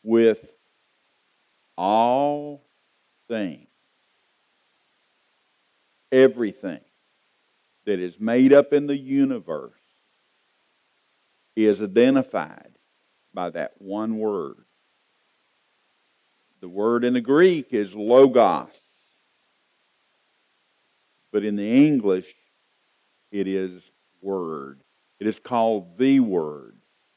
with all things. Everything that is made up in the universe is identified by that one word. The word in the Greek is logos, but in the English it is word. It is called the Word.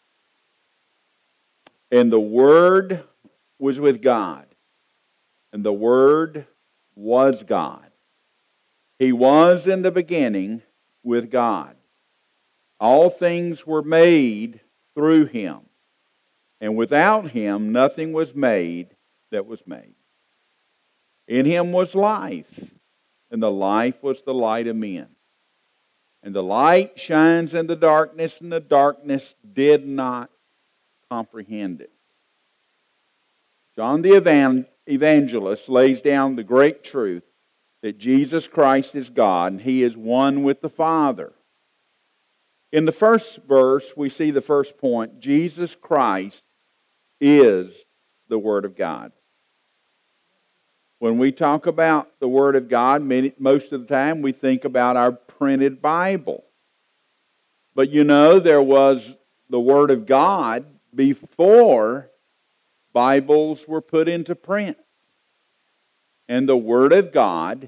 And the Word was with God, and the Word was God. He was in the beginning with God. All things were made through Him, and without Him nothing was made that was made. In Him was life, and the life was the light of men. And the light shines in the darkness, and the darkness did not comprehend it. John the Evangelist lays down the great truth that Jesus Christ is God, and He is one with the Father. In the first verse, we see the first point. Jesus Christ is the Word of God. When we talk about the Word of God, most of the time we think about our printed Bible. But you know, there was the Word of God before Bibles were put into print. And the Word of God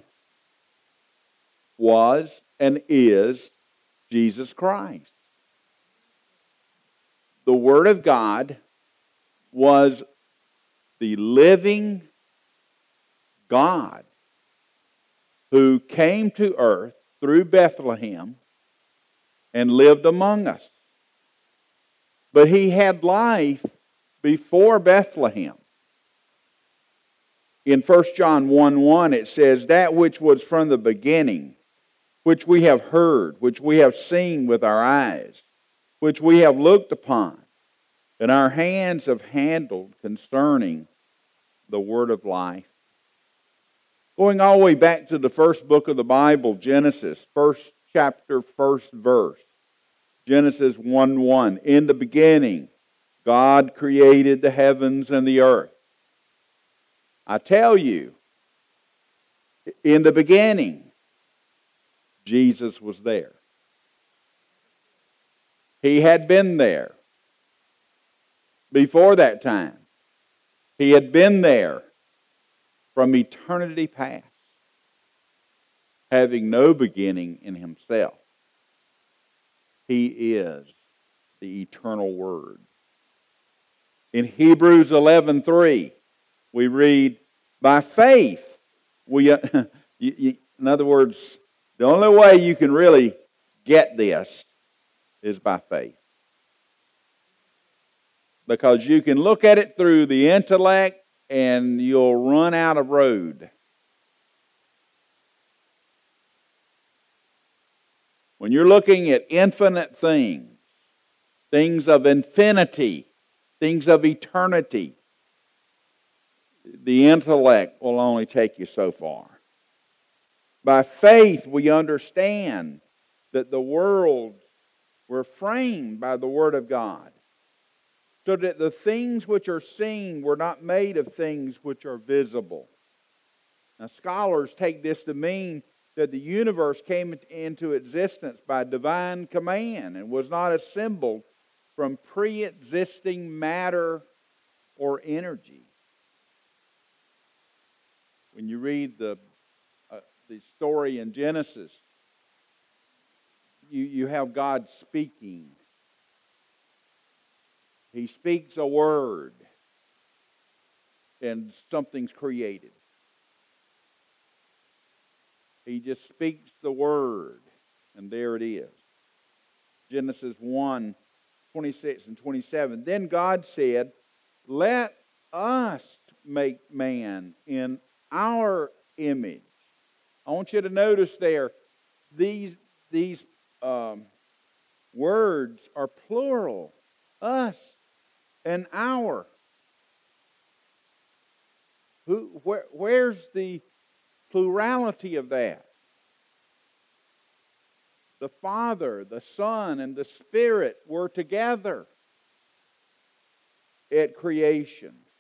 was and is Jesus Christ. The Word of God was the living God who came to earth through Bethlehem and lived among us. But He had life before Bethlehem. In 1 John 1:1 it says, that which was from the beginning, which we have heard, which we have seen with our eyes, which we have looked upon, and our hands have handled concerning the word of life. Going all the way back to the first book of the Bible, Genesis, first chapter, first verse. Genesis 1:1. In the beginning, God created the heavens and the earth. I tell you, in the beginning, Jesus was there. He had been there before that time. He had been there from eternity past, having no beginning in Himself. He is the eternal Word. In Hebrews 11:3, we read, by faith, in other words, the only way you can really get this is by faith. Because you can look at it through the intellect and you'll run out of road. When you're looking at infinite things, things of infinity, things of eternity, the intellect will only take you so far. By faith, we understand that the worlds were framed by the Word of God, so that the things which are seen were not made of things which are visible. Now, scholars take this to mean that the universe came into existence by divine command and was not assembled from pre-existing matter or energy. When you read the story in Genesis, you have God speaking. He speaks a word, and something's created. He just speaks the word, and there it is. Genesis 1:26 and 27. Then God said, let us make man in our image. I want you to notice there, these words are plural. Us and our. Where's the plurality of that? The Father, the Son, and the Spirit were together at creation.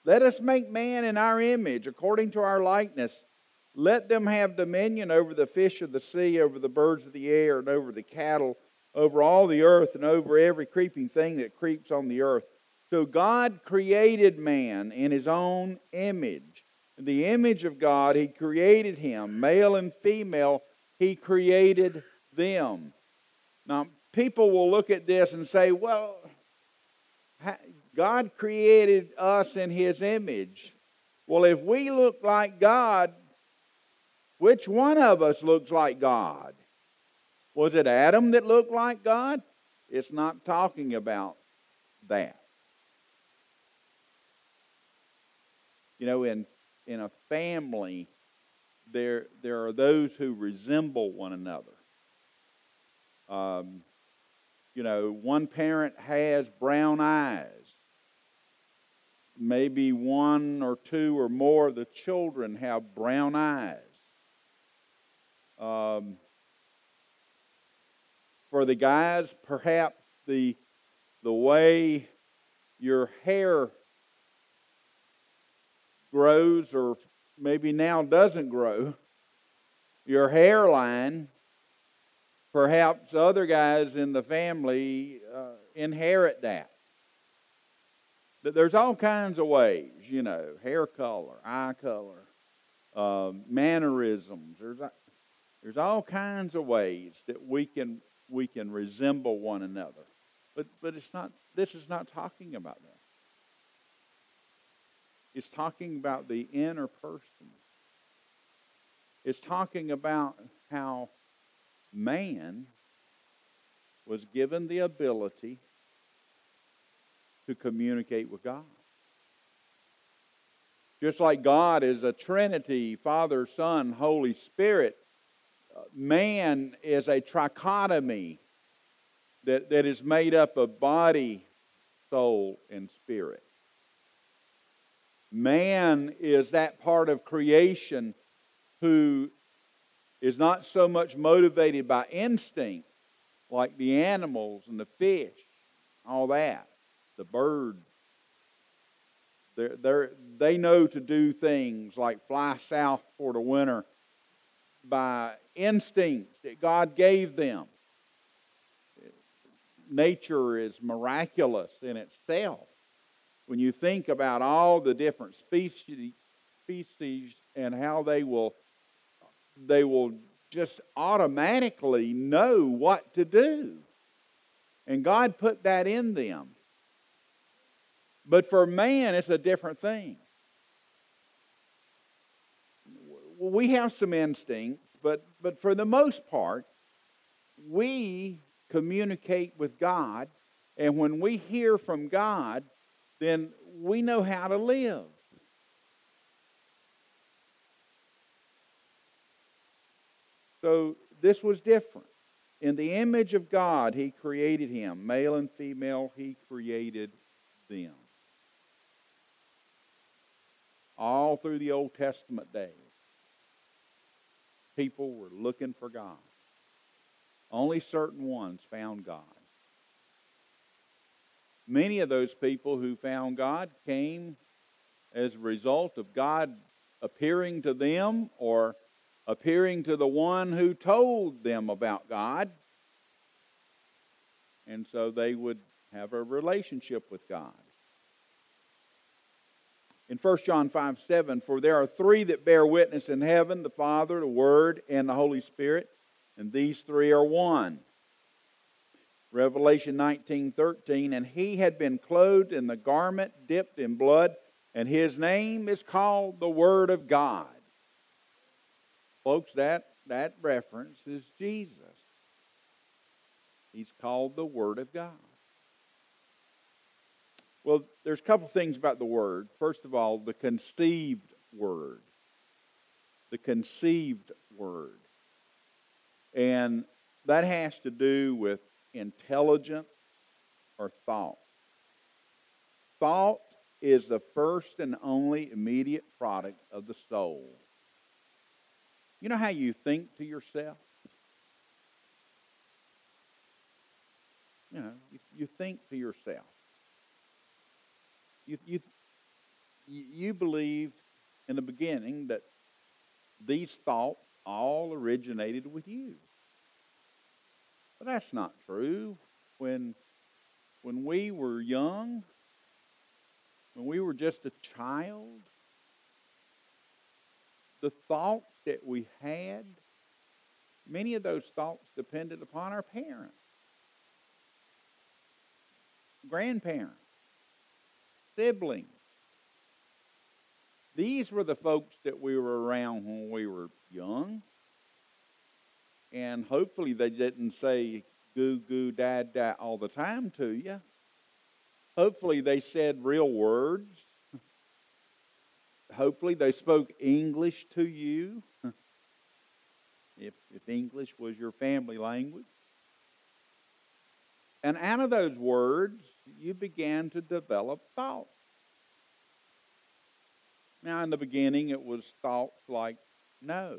Let us make man in our image, according to our likeness. Let them have dominion over the fish of the sea, over the birds of the air, and over the cattle, over all the earth, and over every creeping thing that creeps on the earth. So God created man in His own image. In the image of God, He created him. Male and female, He created them. Now, people will look at this and say, well, God created us in His image. Well, if we look like God, which one of us looks like God? Was it Adam that looked like God? It's not talking about that. You know, in a family, there are those who resemble one another. You know, one parent has brown eyes. Maybe one or two or more of the children have brown eyes. For the guys, perhaps the way your hair grows, or maybe now doesn't grow, your hairline, perhaps other guys in the family inherit that. But there's all kinds of ways, you know, hair color, eye color, mannerisms. There's all kinds of ways that we can resemble one another. But it's not. This is not talking about that. It's talking about the inner person. It's talking about how man was given the ability to communicate with God. Just like God is a Trinity, Father, Son, Holy Spirit, man is a trichotomy that is made up of body, soul, and spirit. Man is that part of creation who is not so much motivated by instinct like the animals and the fish, all that, the birds. They know to do things like fly south for the winter by instincts that God gave them. Nature is miraculous in itself. When you think about all the different species and how they will just automatically know what to do. And God put that in them. But for man, it's a different thing. We have some instincts, but for the most part, we communicate with God, and when we hear from God, then we know how to live. So this was different. In the image of God, He created him. Male and female, He created them. All through the Old Testament days, people were looking for God. Only certain ones found God. Many of those people who found God came as a result of God appearing to them or appearing to the one who told them about God. And so they would have a relationship with God. In 1 John 5:7, for there are three that bear witness in heaven, the Father, the Word, and the Holy Spirit, and these three are one. Revelation 19:13, and He had been clothed in the garment dipped in blood, and His name is called the Word of God. Folks, that reference is Jesus. He's called the Word of God. Well, there's a couple things about the Word. First of all, the conceived Word. The conceived Word. And that has to do with intelligence or thought. Thought is the first and only immediate product of the soul. You know how you think to yourself? You know, you think to yourself. you believe in the beginning that these thoughts all originated with you. But that's not true. When we were young, when we were just a child, the thoughts that we had, many of those thoughts depended upon our parents, grandparents, siblings. These were the folks that we were around when we were young. And hopefully they didn't say goo, goo, dad, dad all the time to you. Hopefully they said real words. Hopefully they spoke English to you, if English was your family language. And out of those words, you began to develop thoughts. Now, in the beginning, it was thoughts like no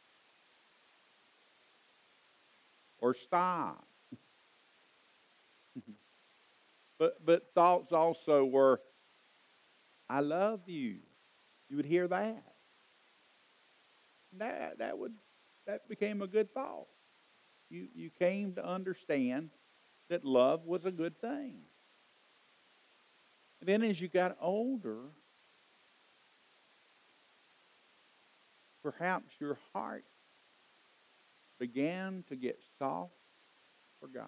or stop. But thoughts also were, I love you. You would hear that. That became a good thought. You came to understand that love was a good thing. And then as you got older, perhaps your heart began to get soft for God.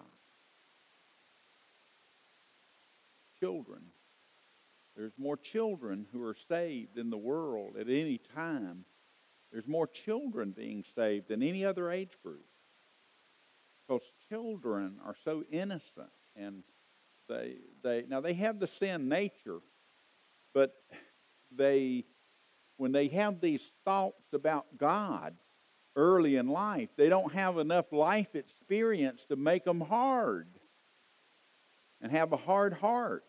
Children. There's more children who are saved in the world at any time. There's more children being saved than any other age group. Because children are so innocent, and they have the sin nature, but when they have these thoughts about God early in life, they don't have enough life experience to make them hard and have a hard heart.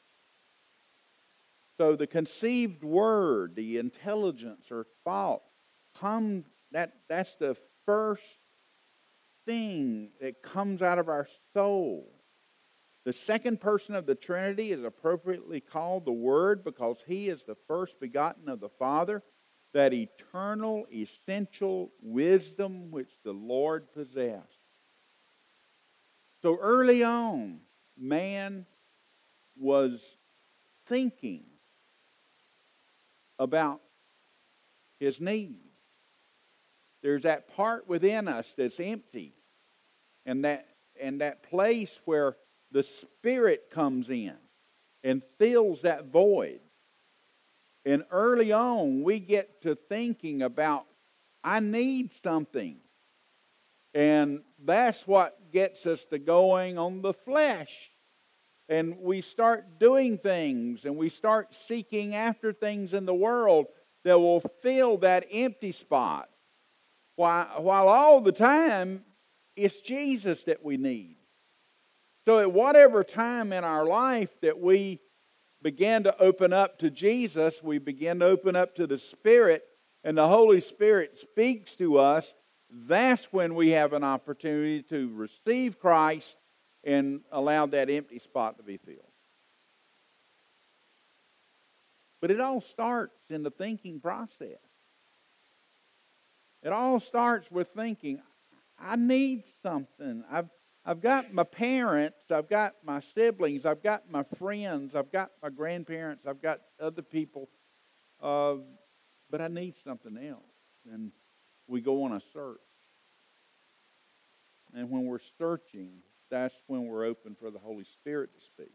So the conceived word, the intelligence or thought, that's the first thing that comes out of our soul. The second person of the Trinity is appropriately called the Word because He is the first begotten of the Father, that eternal, essential wisdom which the Lord possessed. So early on, man was thinking about his need. There's that part within us that's empty, and that place where the Spirit comes in and fills that void. And early on, we get to thinking about, I need something. And that's what gets us to going on the flesh. And we start doing things, and we start seeking after things in the world that will fill that empty spot. While all the time, it's Jesus that we need. So at whatever time in our life that we begin to open up to Jesus, we begin to open up to the Spirit, and the Holy Spirit speaks to us, that's when we have an opportunity to receive Christ and allow that empty spot to be filled. But it all starts in the thinking process. It all starts with thinking, I need something. I've got my parents, I've got my siblings, I've got my friends, I've got my grandparents, I've got other people, but I need something else. And we go on a search. And when we're searching, that's when we're open for the Holy Spirit to speak.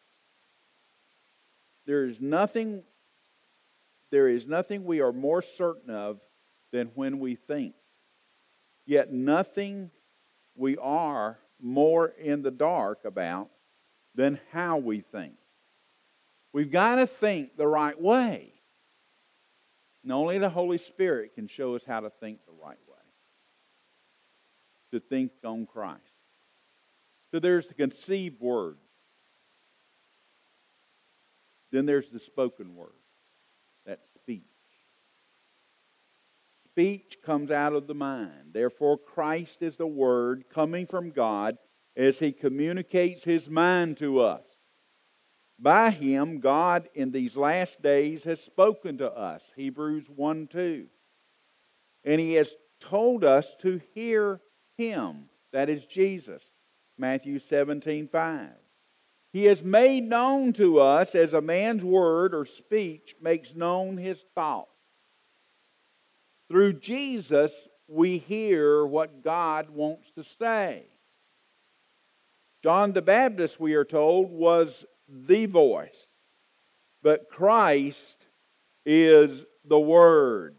There is nothing we are more certain of than when we think. Yet nothing we are more in the dark about than how we think. We've got to think the right way. And only the Holy Spirit can show us how to think the right way. To think on Christ. So there's the conceived word. Then there's the spoken word. That's speech. Speech comes out of the mind. Therefore, Christ is the Word coming from God as He communicates His mind to us. By Him, God in these last days has spoken to us. Hebrews 1:2. And He has told us to hear Him. That is Jesus. Matthew 17:5. He has made known to us as a man's word or speech makes known his thought. Through Jesus, we hear what God wants to say. John the Baptist, we are told, was the voice. But Christ is the Word.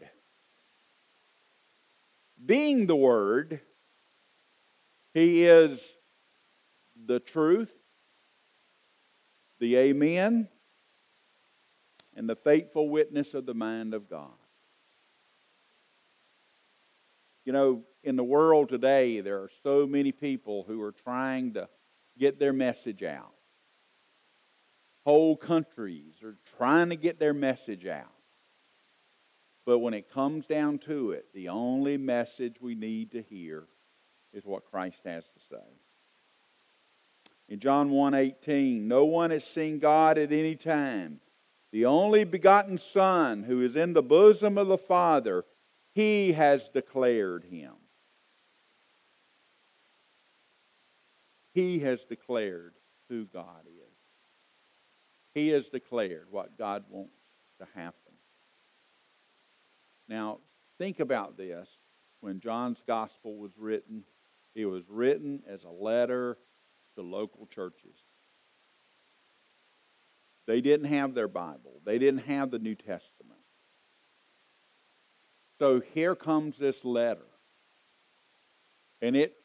Being the Word, He is the truth, the Amen, and the faithful witness of the mind of God. You know, in the world today, there are so many people who are trying to get their message out. Whole countries are trying to get their message out. But when it comes down to it, the only message we need to hear is what Christ has to say. In John 1:18, no one has seen God at any time. The only begotten Son who is in the bosom of the Father, He has declared Him. He has declared who God is. He has declared what God wants to happen. Now, think about this. When John's Gospel was written, it was written as a letter to local churches. They didn't have their Bible. They didn't have the New Testament. So here comes this letter. And it's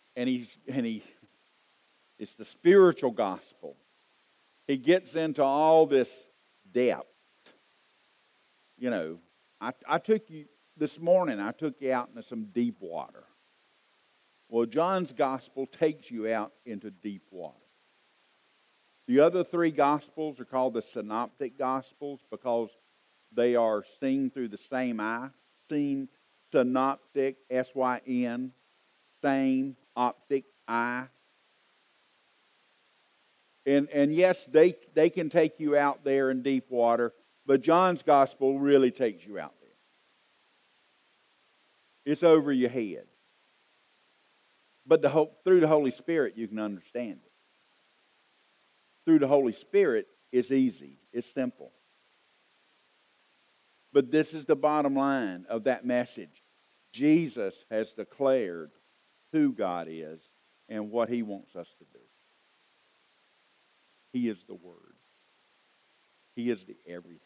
the spiritual gospel. He gets into all this depth. You know, I took you this morning, I took you out into some deep water. Well, John's gospel takes you out into deep water. The other three gospels are called the synoptic gospels because they are seen through the same eye. Seen, synoptic, S-Y-N, same, optic, eye. And yes, they can take you out there in deep water, but John's gospel really takes you out there. It's over your head. But through the Holy Spirit, you can understand it. Through the Holy Spirit, it's easy. It's simple. But this is the bottom line of that message. Jesus has declared who God is and what He wants us to do. He is the Word. He is the everything.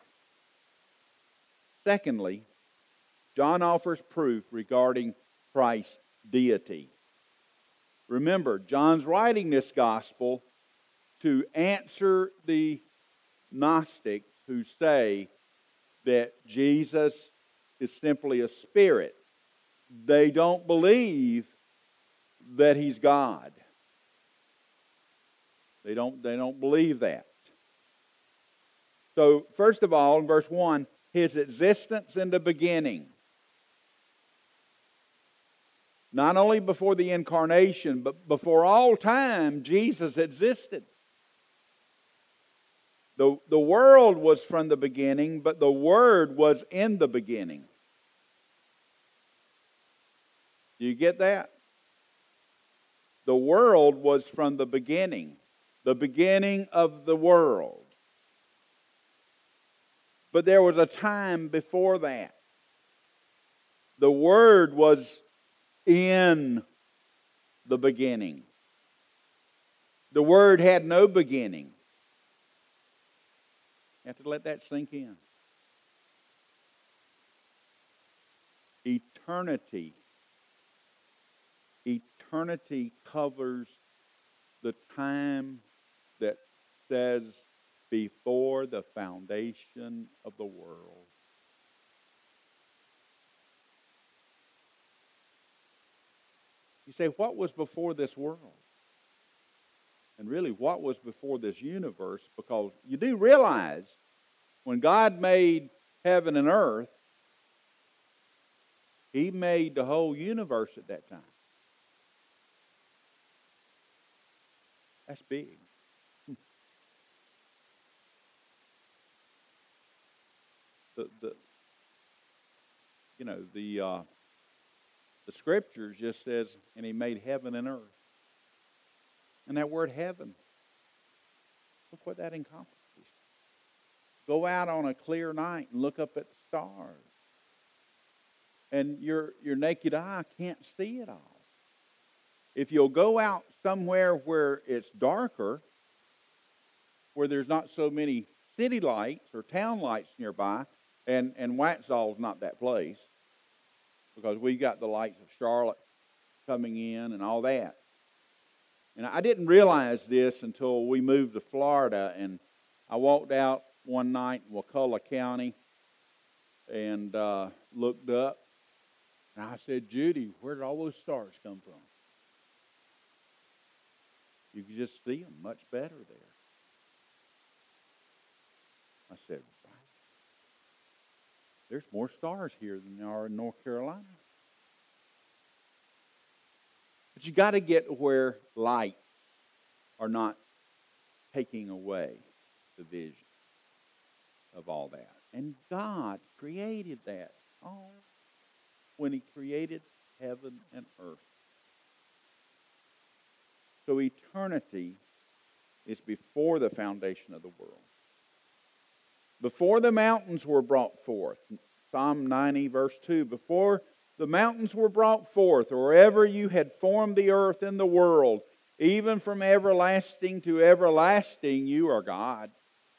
Secondly, John offers proof regarding Christ's deity. Remember, John's writing this gospel to answer the Gnostics who say that Jesus is simply a spirit. They don't believe that He's God. They don't believe that. So, first of all, in verse 1, His existence in the beginning. Not only before the incarnation, but before all time, Jesus existed. The world was from the beginning, but the Word was in the beginning. Do you get that? The world was from the beginning of the world. But there was a time before that. The Word was in the beginning. The Word had no beginning. You have to let that sink in. Eternity covers the time that says before the foundation of the world. You say, what was before this world? And really, what was before this universe? Because you do realize when God made heaven and earth, He made the whole universe at that time. That's big. the Scriptures just says, and He made heaven and earth. And that word heaven, look what that encompasses. Go out on a clear night and look up at the stars. And your naked eye can't see it all. If you'll go out somewhere where it's darker, where there's not so many city lights or town lights nearby, and Waxhaw's not that place, because we got the lights of Charlotte coming in and all that. And I didn't realize this until we moved to Florida, and I walked out one night in Wakulla County and looked up, and I said, Judy, where did all those stars come from? You could just see them much better there. I said, wow, there's more stars here than there are in North Carolina. But you got to get where lights are not taking away the vision of all that. And God created that all when He created heaven and earth. So eternity is before the foundation of the world. Before the mountains were brought forth, Psalm 90 verse 2, before the mountains were brought forth, or ever you had formed the earth and the world, even from everlasting to everlasting, you are God.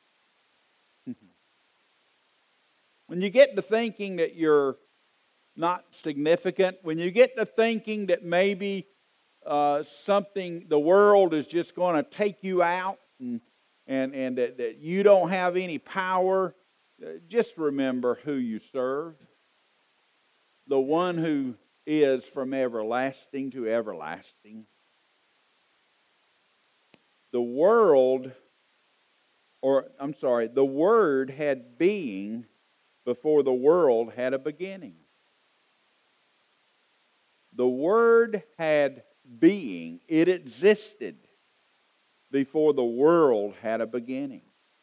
When you get to thinking that you're not significant, when you get to thinking that maybe something, the world is just going to take you out and that you don't have any power, just remember who you serve. The one who is from everlasting to everlasting. The Word had being before the world had a beginning. The Word had being. It existed before the world had a beginning.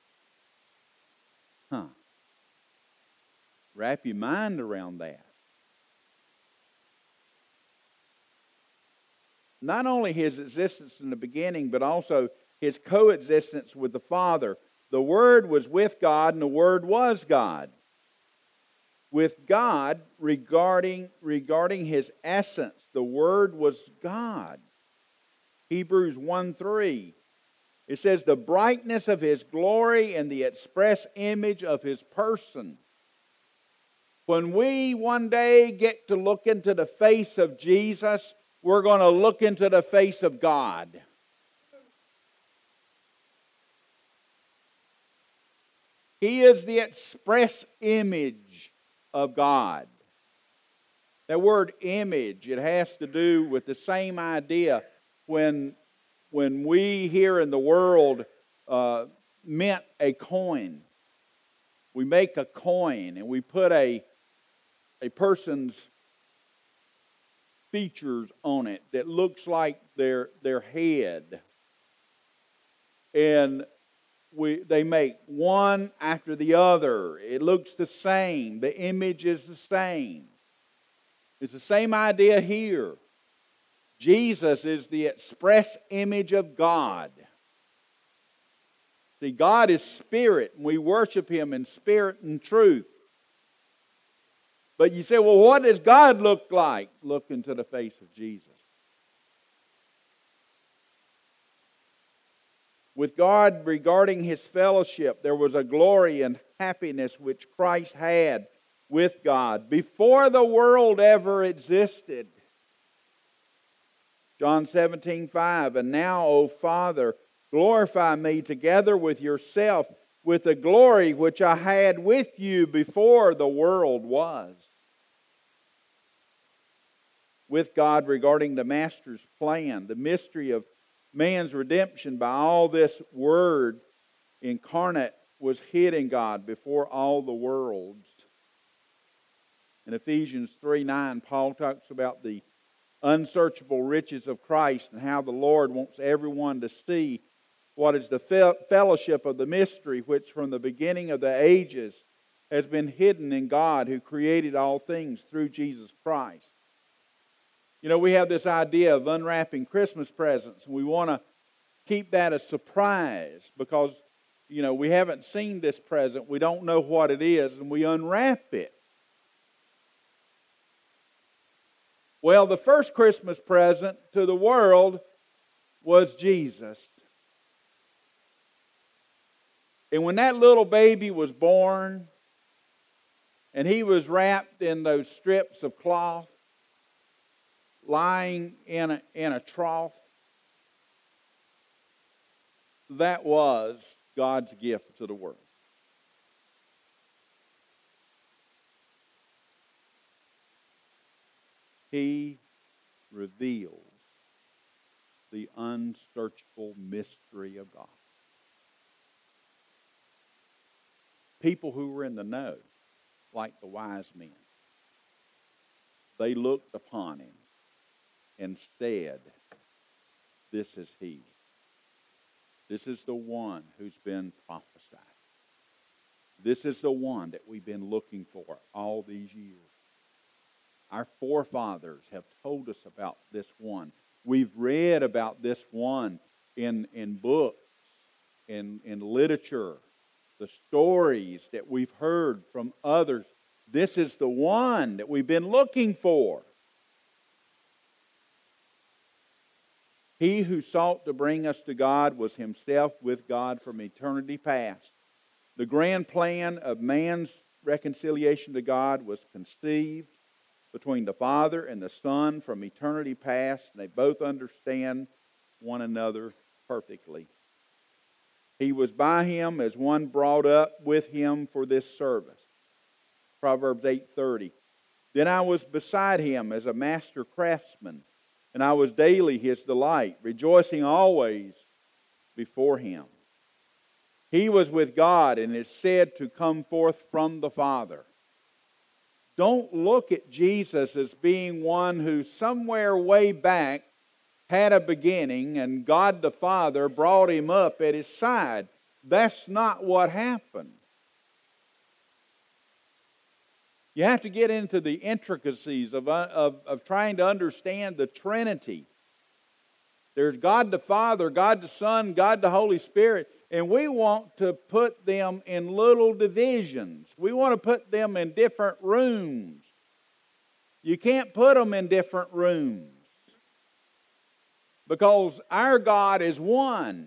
Wrap your mind around that. Not only His existence in the beginning, but also His coexistence with the Father. The Word was with God, and the Word was God. With God, regarding His essence, the Word was God. Hebrews 1:3. It says, the brightness of His glory and the express image of His person. When we one day get to look into the face of Jesus, we're going to look into the face of God. He is the express image of God. That word image, it has to do with the same idea when we here in the world mint a coin. We make a coin and we put a person's features on it that looks like their head. And they make one after the other. It looks the same. The image is the same. It's the same idea here. Jesus is the express image of God. See, God is spirit, and we worship Him in spirit and truth. But you say, well, what does God look like? Look into the face of Jesus. With God, regarding His fellowship, there was a glory and happiness which Christ had with God before the world ever existed. John 17:5, and now, O Father, glorify me together with yourself with the glory which I had with you before the world was. With God, regarding the Master's plan, the mystery of man's redemption by all this Word incarnate was hid in God before all the worlds. In Ephesians 3:9, Paul talks about the unsearchable riches of Christ and how the Lord wants everyone to see what is the fellowship of the mystery which from the beginning of the ages has been hidden in God who created all things through Jesus Christ. You know, we have this idea of unwrapping Christmas presents, and we want to keep that a surprise because, you know, we haven't seen this present. We don't know what it is, and we unwrap it. Well, the first Christmas present to the world was Jesus. And when that little baby was born, and he was wrapped in those strips of cloth, lying in a trough, that was God's gift to the world. He reveals the unsearchable mystery of God. People who were in the know, like the wise men, they looked upon him and said, "This is he. This is the one who's been prophesied. This is the one that we've been looking for all these years. Our forefathers have told us about this one. We've read about this one in books, in literature, the stories that we've heard from others. This is the one that we've been looking for." He who sought to bring us to God was himself with God from eternity past. The grand plan of man's reconciliation to God was conceived between the Father and the Son from eternity past, and they both understand one another perfectly. He was by him as one brought up with him for this service. Proverbs 8:30. Then I was beside him as a master craftsman, and I was daily his delight, rejoicing always before him. He was with God and is said to come forth from the Father. Don't look at Jesus as being one who somewhere way back had a beginning and God the Father brought him up at his side. That's not what happened. You have to get into the intricacies of trying to understand the Trinity. There's God the Father, God the Son, God the Holy Spirit, and we want to put them in little divisions. We want to put them in different rooms. You can't put them in different rooms because our God is one.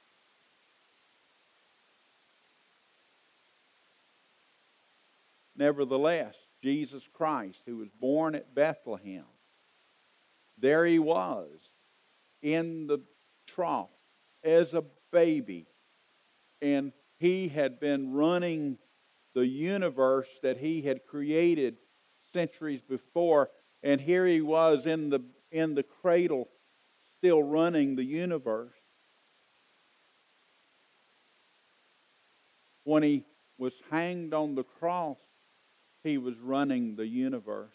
Nevertheless, Jesus Christ, who was born at Bethlehem, there he was in the trough as a baby. And he had been running the universe that he had created centuries before. And here he was in the cradle, still running the universe. When he was hanged on the cross, he was running the universe.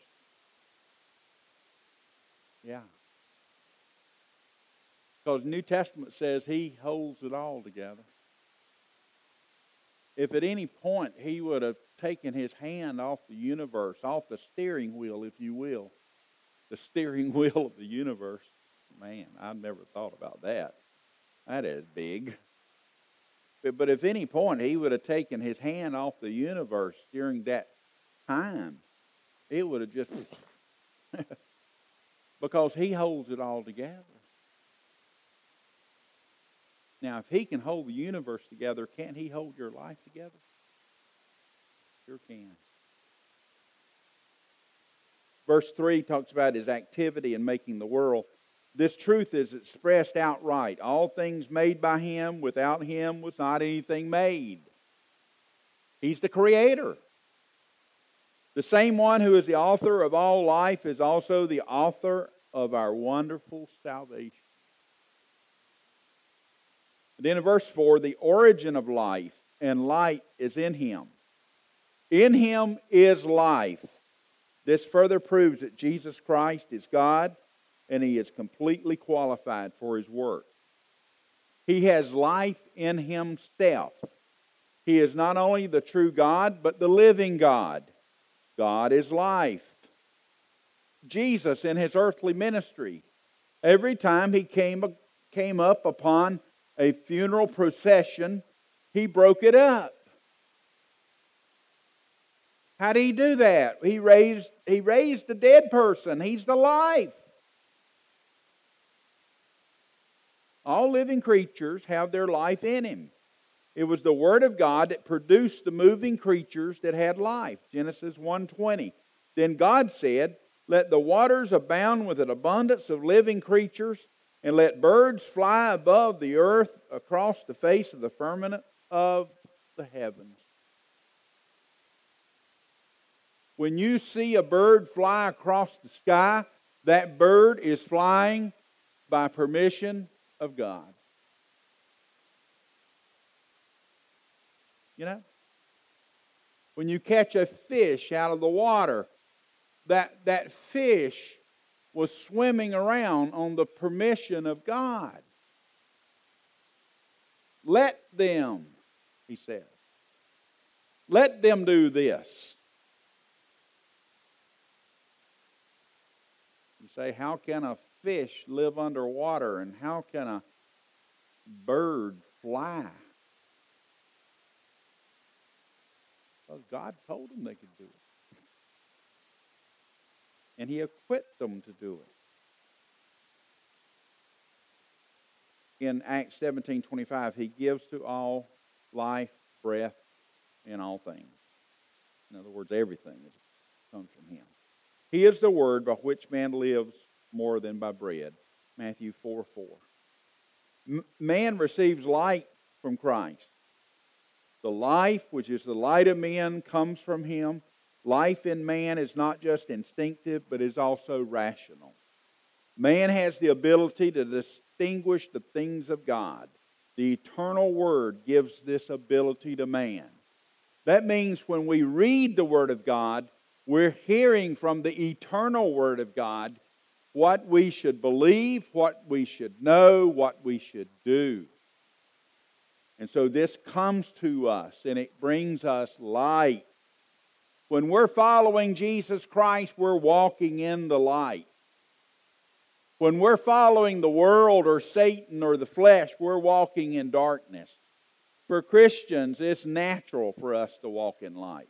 Yeah. Because the New Testament says he holds it all together. If at any point he would have taken his hand off the universe, off the steering wheel, if you will, the steering wheel of the universe, man, I never thought about that. That is big. But if at any point he would have taken his hand off the universe during that time, it would have just because he holds it all together. Now, if he can hold the universe together, can't he hold your life together? Sure can. Verse 3 talks about his activity in making the world. This truth is expressed outright. All things made by him, without him was not anything made. He's the creator. The same one who is the author of all life is also the author of our wonderful salvation. And then in verse 4, the origin of life and light is in him. In him is life. This further proves that Jesus Christ is God and he is completely qualified for his work. He has life in himself. He is not only the true God, but the living God. God is life. Jesus, in his earthly ministry, every time he came up upon a funeral procession, he broke it up. How did he do that? He raised a dead person. He's the life. All living creatures have their life in him. It was the Word of God that produced the moving creatures that had life. Genesis 1:20. Then God said, "Let the waters abound with an abundance of living creatures, and let birds fly above the earth across the face of the firmament of the heavens." When you see a bird fly across the sky, that bird is flying by permission of God. You know? When you catch a fish out of the water, that fish was swimming around on the permission of God. Let them, he said. Let them do this. You say, how can a fish live underwater and how can a bird fly? Well, God told them they could do it. And he equipped them to do it. In Acts 17:25, he gives to all life, breath, and all things. In other words, everything comes from him. He is the word by which man lives more than by bread. Matthew 4:4. Man receives light from Christ. The life, which is the light of men, comes from him. Life in man is not just instinctive, but is also rational. Man has the ability to distinguish the things of God. The eternal Word gives this ability to man. That means when we read the Word of God, we're hearing from the eternal Word of God what we should believe, what we should know, what we should do. And so this comes to us and it brings us light. When we're following Jesus Christ, we're walking in the light. When we're following the world or Satan or the flesh, we're walking in darkness. For Christians, it's natural for us to walk in light.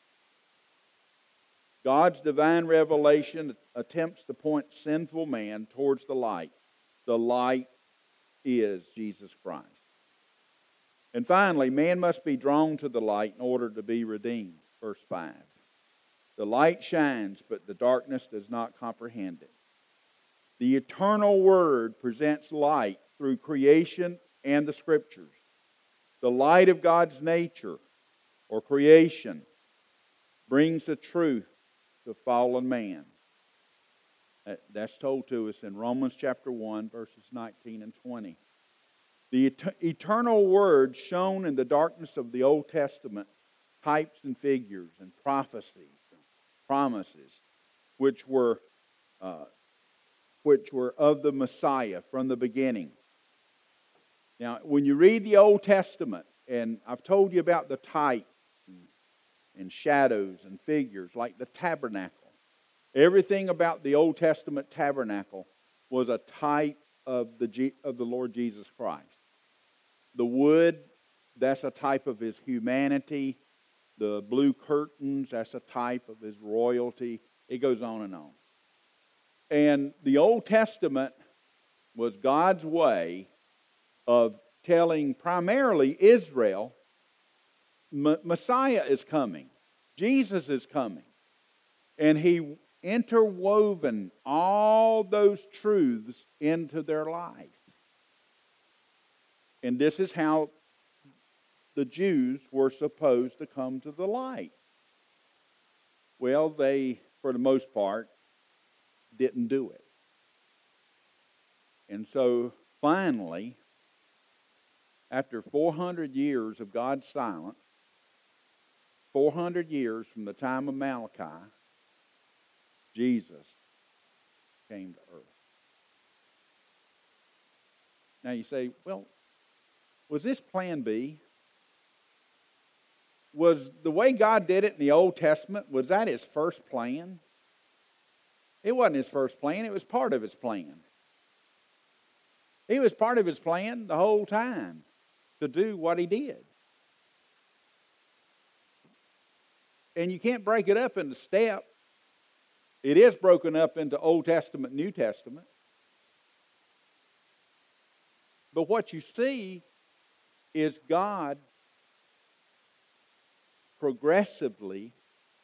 God's divine revelation attempts to point sinful man towards the light. The light is Jesus Christ. And finally, man must be drawn to the light in order to be redeemed. Verse 5. The light shines, but the darkness does not comprehend it. The eternal Word presents light through creation and the Scriptures. The light of God's nature, or creation, brings the truth to fallen man. That's told to us in Romans chapter 1, verses 19 and 20. The eternal Word shown in the darkness of the Old Testament, types and figures and prophecies, promises, which were of the Messiah from the beginning. Now, when you read the Old Testament, and I've told you about the types and shadows and figures, like the tabernacle. Everything about the Old Testament tabernacle was a type of the Lord Jesus Christ. The wood, that's a type of his humanity. The blue curtains, that's a type of his royalty. It goes on and on. And the Old Testament was God's way of telling primarily Israel, Messiah is coming. Jesus is coming. And he interwoven all those truths into their life. And this is how the Jews were supposed to come to the light. Well, they, for the most part, didn't do it. And so, finally, after 400 years of God's silence, 400 years from the time of Malachi, Jesus came to earth. Now you say, well, was this plan B? was the way God did it in the Old Testament, was that His first plan? It wasn't His first plan. It was part of His plan. He was part of His plan the whole time to do what He did. And you can't break it up into steps. It is broken up into Old Testament, New Testament. But what you see is God progressively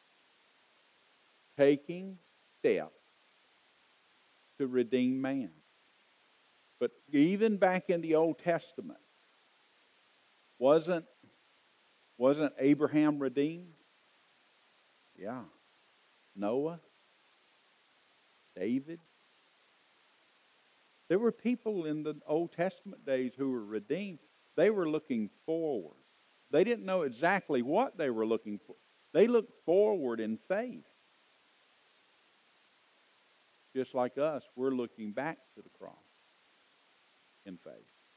taking steps to redeem man. But even back in the Old Testament, wasn't Abraham redeemed? Yeah. Noah? David? There were people in the Old Testament days who were redeemed. They were looking forward. They didn't know exactly what they were looking for. They looked forward in faith. Just like us, we're looking back to the cross in faith.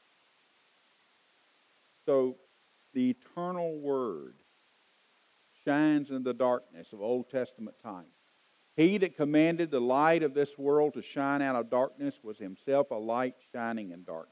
So, the eternal Word shines in the darkness of Old Testament times. He that commanded the light of this world to shine out of darkness was Himself a light shining in darkness.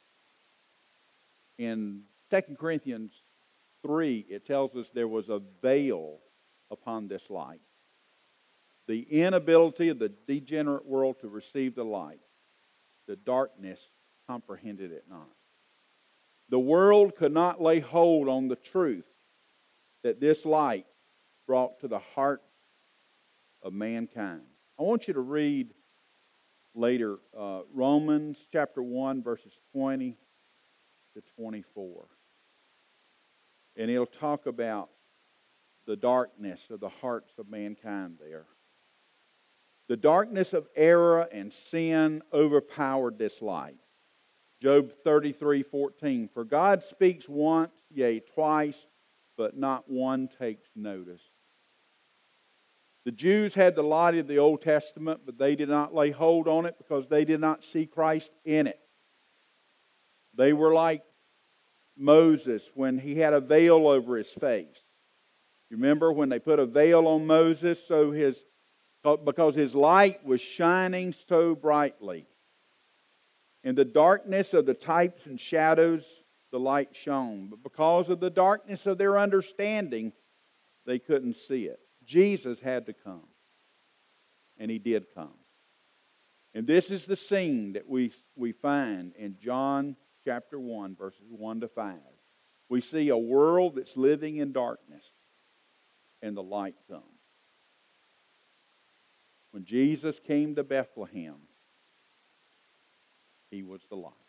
In 2 Corinthians 3, it tells us there was a veil upon this light. The inability of the degenerate world to receive the light. The darkness comprehended it not. The world could not lay hold on the truth that this light brought to the heart of mankind. I want you to read later Romans chapter 1, verses 20 to 24. And it'll talk about the darkness of the hearts of mankind there. The darkness of error and sin overpowered this light. Job 33:14. For God speaks once, yea, twice, but not one takes notice. The Jews had the light of the Old Testament, but they did not lay hold on it because they did not see Christ in it. They were like Moses when he had a veil over his face. You remember when they put a veil on Moses because his light was shining so brightly. In the darkness of the types and shadows, the light shone. But because of the darkness of their understanding, they couldn't see it. Jesus had to come. And He did come. And this is the scene that we find in John chapter 1, verses 1 to 5. We see a world that's living in darkness, and the light comes. When Jesus came to Bethlehem, He was the light.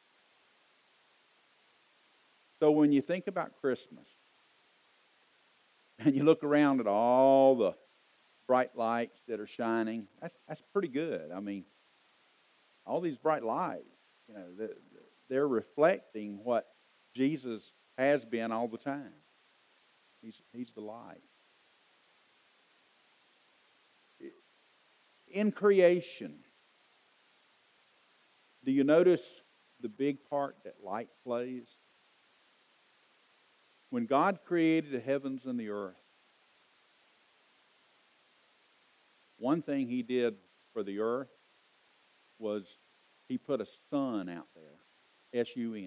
So when you think about Christmas, and you look around at all the bright lights that are shining, that's pretty good. I mean, all these bright lights, they're reflecting what Jesus has been all the time. He's the light. In creation, do you notice the big part that light plays? When God created the heavens and the earth, one thing He did for the earth was He put a sun out there, S-U-N,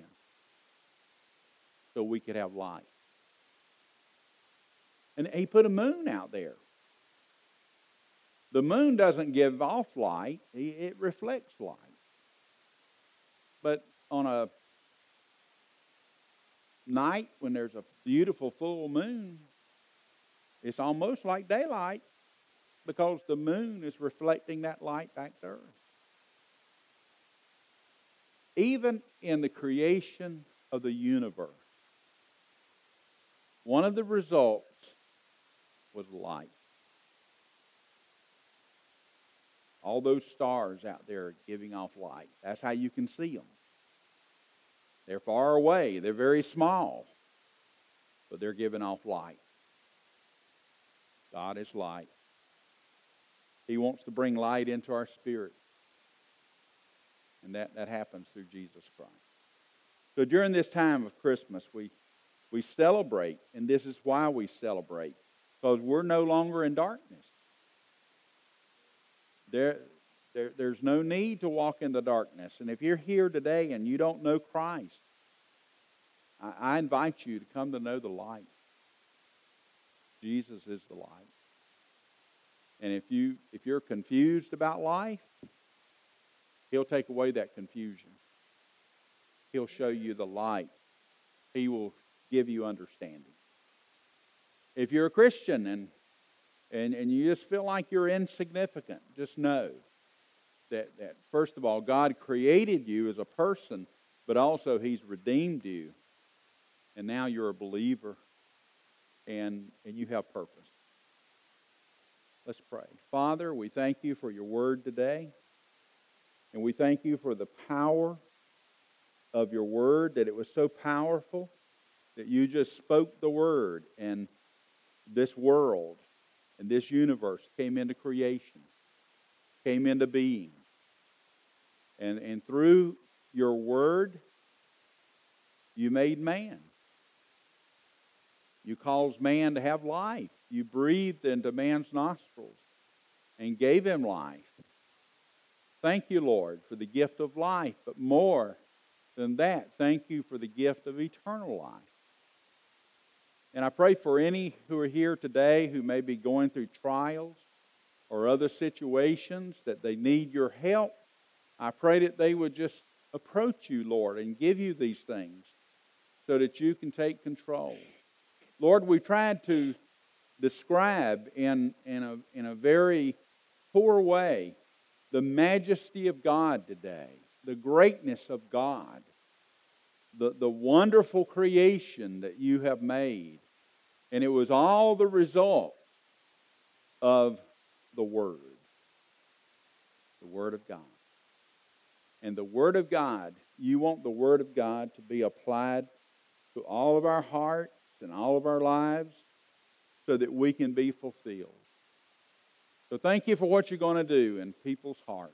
so we could have light. And He put a moon out there. The moon doesn't give off light, it reflects light. But on a night when there's a beautiful full moon, it's almost like daylight because the moon is reflecting that light back to earth. Even in the creation of the universe, one of the results was light. All those stars out there giving off light. That's how you can see them. They're far away. They're very small. But they're giving off light. God is light. He wants to bring light into our spirit. And that happens through Jesus Christ. So during this time of Christmas, we We celebrate, and this is why we celebrate, because we're no longer in darkness. There's no need to walk in the darkness. And if you're here today and you don't know Christ, I invite you to come to know the light. Jesus is the light. And if you're confused about life, He'll take away that confusion. He'll show you the light. He will give you understanding. If you're a Christian and you just feel like you're insignificant, just know that first of all, God created you as a person, but also He's redeemed you. And now you're a believer and you have purpose. Let's pray. Father, we thank you for your word today. And we thank you for the power of your word, that it was so powerful that you just spoke the word and this world and this universe came into creation, came into being. And through your word, you made man. You caused man to have life. You breathed into man's nostrils and gave him life. Thank you, Lord, for the gift of life. But more than that, thank you for the gift of eternal life. And I pray for any who are here today who may be going through trials or other situations that they need your help. I pray that they would just approach you, Lord, and give you these things so that you can take control. Lord, we tried to describe in a very poor way the majesty of God today, the greatness of God, the wonderful creation that you have made. And it was all the result of the Word of God. And the Word of God, you want the Word of God to be applied to all of our hearts and all of our lives so that we can be fulfilled. So thank you for what you're going to do in people's hearts.